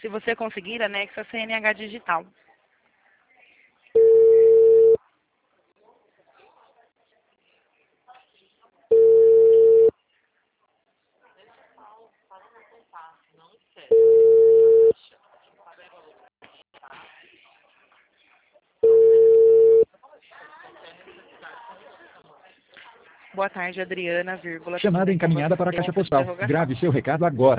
Se você conseguir, anexe a CNH digital. Boa tarde, Adriana, vírgula. Chamada encaminhada para a caixa postal. Grave seu recado agora.